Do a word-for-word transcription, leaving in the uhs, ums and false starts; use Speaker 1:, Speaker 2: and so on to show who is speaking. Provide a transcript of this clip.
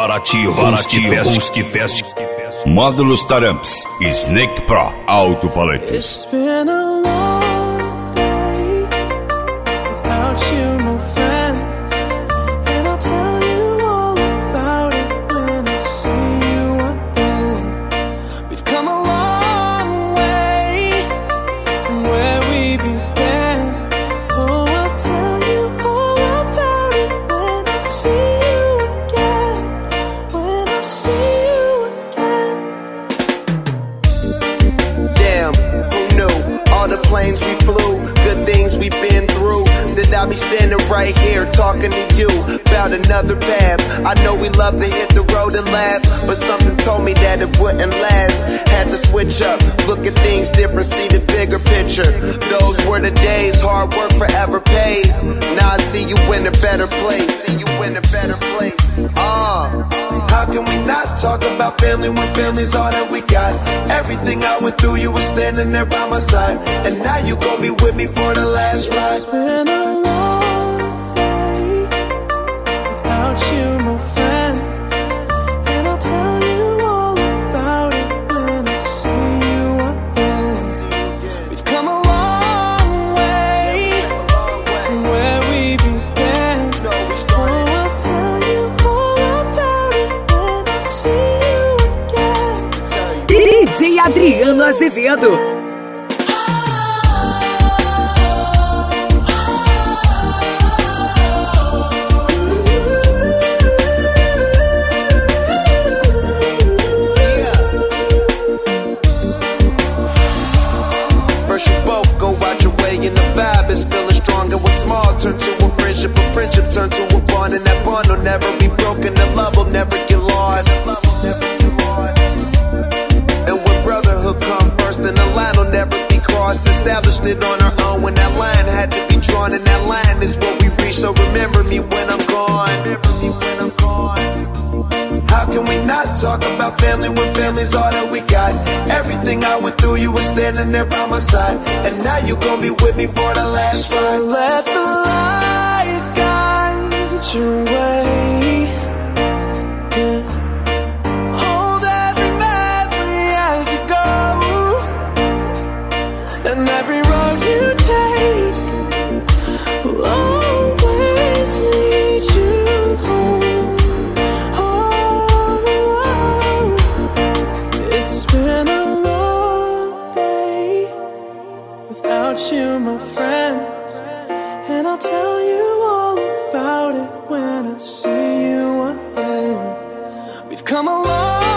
Speaker 1: Paraty, Paraty, Husky Fest.
Speaker 2: Módulos Taramps, Snake Pro, alto-falantes.
Speaker 3: It's been a long day without you, my friend, and I'll tell you all about it when I see you again. We've come a long way from where we began. Oh, I'll tell you all about it when I see you again. When I see you again.
Speaker 4: Damn, who knew? All the planes we flew, good things we've been through. That I'll be standing right here talking to you about another path. I know we love to hit the road and laugh, but something told me that it wouldn't last. Had to switch up, look at things different, see the bigger picture. Those were the days, hard work forever pays. Now I see you in a better place. See you in a better place. Ah, uh, how can we not talk about family when family's all that we got? Everything I went through, you were standing there by my side, and now you gon' be with me for the last ride.
Speaker 3: It's been a long day without you, my friend, and I'll tell you all about it when I see you again. We've come a long way from where we began. Oh, I'll tell you all about it when I see you again.
Speaker 5: D J Adriano Azevedo.
Speaker 4: Turn to a friendship, a friendship turn to a bond, and that bond will never be broken, the love will never get lost. And when brotherhood come first, then the line will never be crossed. Established it on our own when that line had to be drawn, and that line is what we reach, so remember me when I'm gone. How can we not talk about family when family's all that we got? Everything I went through, you were standing there by my side, and now you gon' be with me for the last ride.
Speaker 3: So let the light guide your way. Yeah. Hold every memory as you go, and every road you take will always lead you home. Been a long day without you, my friend, and I'll tell you all about it when I see you again. We've come a long